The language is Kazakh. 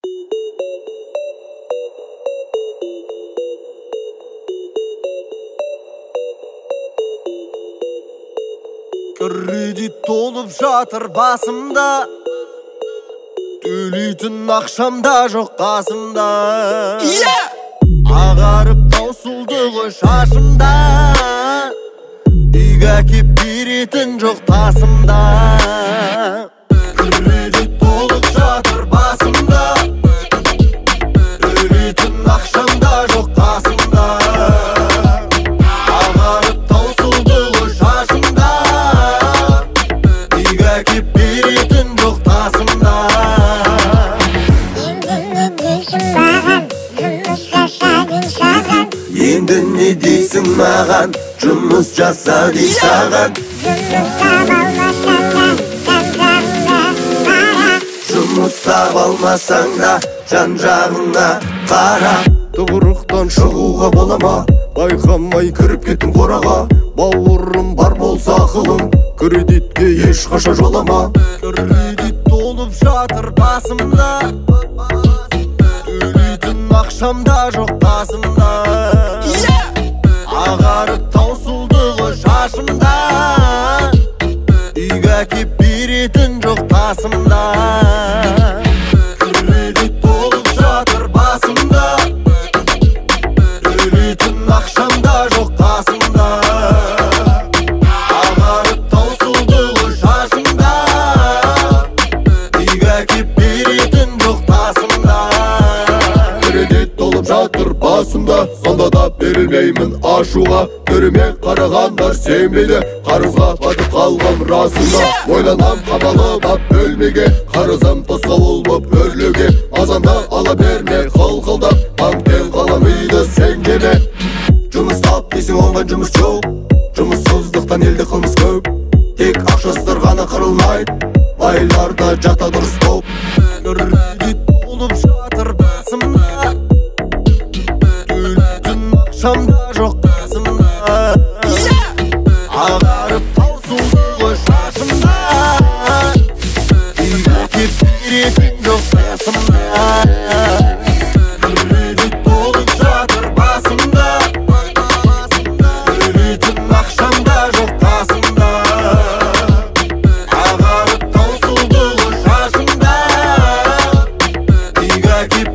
Kredit толып жатыр басымда, төлейтін ақшамда жоқ қасымда. Ағарып таусылды ғой шашымда, үйге кеп беретін жоқ тасымда. Кредит толып жатыр басымда, төлейтін ақшамда жоқ қасымда. Ағарып таусылды ғой шашымда, үйге кеп беретін жоқ тасымда. Енді не дейсің маған, жұмыс жаса дей саған. Жұмыс таба алмасаң да жан-жағыңа қара. Тығырықтан шығуға бола ма? Байқамай кіріп кеттің қораға. Бауырым бар болса ақылың, кредитке ешқашан жолама. Кредит толып жатыр басымда, төлейтін ақшамда жоқ қасымда. Ағарып таусылды ғой шашымда, үйге кеп беретін жоқ тасымда. Кредит толып жатыр басымда, төлейтін ақшамда жоқ қасымда. Ағарып таусылды ғой шашымда, үйге кеп беретін жоқ тасымда. Кредит толып жатыр басымда, сонда да берілмеймін ашуға. Түріме қарағандар сенбейді, қарызға батып қалғам расында. Ойланам қамалып ап бөлмеге, қарызым тосқауыл боп өрлеуге. Азанда ала берме қылқылдап, банктен қалам үйді сен кеме. Жұмыс тап дейсің оңған жұмыс жоқ, жұмыссыздықтан елде қылмыс көп. Тек ақшасыздар ғана қырылмайды, байларда жата дұрыс топ. Кредит толып жатыр басымда, төлейтін ақшамда жоқ қасымда. Ағарып таусылды ғой шашымда, үйге кеп беретін жоқ тасымда. Кредит толып жатыр басымда, төлейтін ақшамда жоқ қасымда. Ағарып таусылды ғой шашымда, үйге кеп